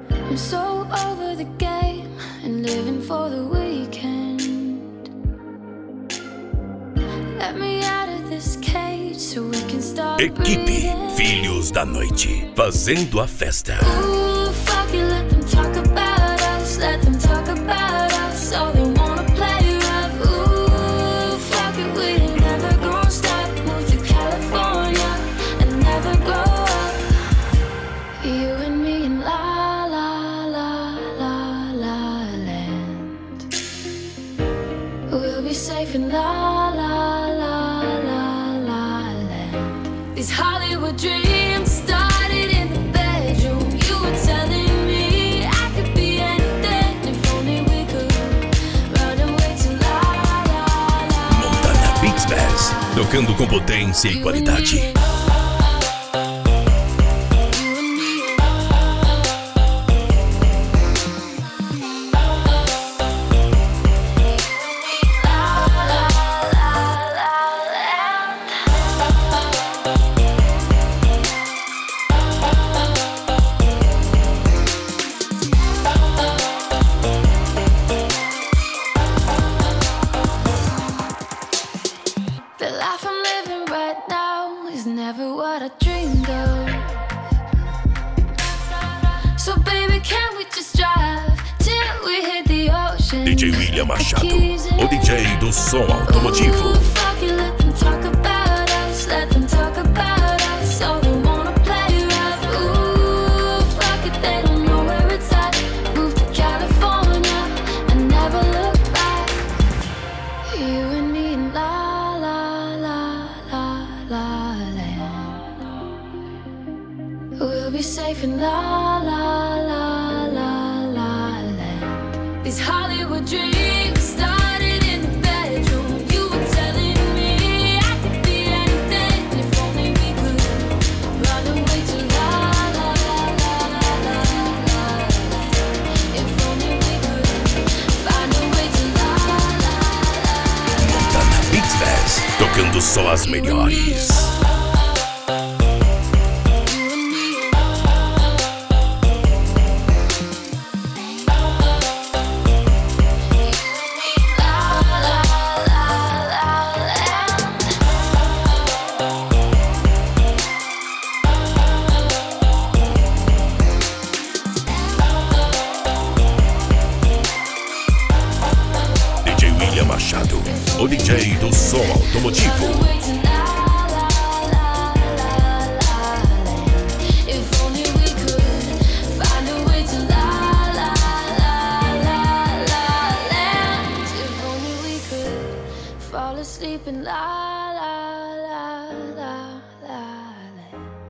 I'm so over the game and living for the weekend. Let me out of this cage so we can start Equipe Filhos da Noite, fazendo a festa. Ooh, fuck it, let them talk about us. Let them talk about us. All they wanna play rough. Ooh, fuck it, we ain't never gonna stop. Move to California and never grow up. You and me in la la la la la land. We'll be safe in la la la la la land. These Hollywood dreams started in the bedroom. You were telling me I could be anything if only we could run away to la la la. Montana Beats Bass, tocando com potência e qualidade. The life I'm living right now is never what I dreamed of. So baby, can we just drive till we hit the ocean? DJ William Machado, o DJ do som automotivo. Ooh, fuck it, let them talk about us. Let them talk about us. All they wanna play rough. Ooh, fuck it, they don't know where it's at. Move to California and never look back. You and me in la la la la la land. We'll be safe in la la la la la land. These Hollywood dreams started in the bedroom. You were telling me I could be anything if only we could run away to la la la la la la. If only we could find a way to la la la. Montana Beats Bass, tocando só as melhores. DJ William Machado, o DJ do som automotivo. If only we could find a way to la la la la la land. If only we could fall asleep in la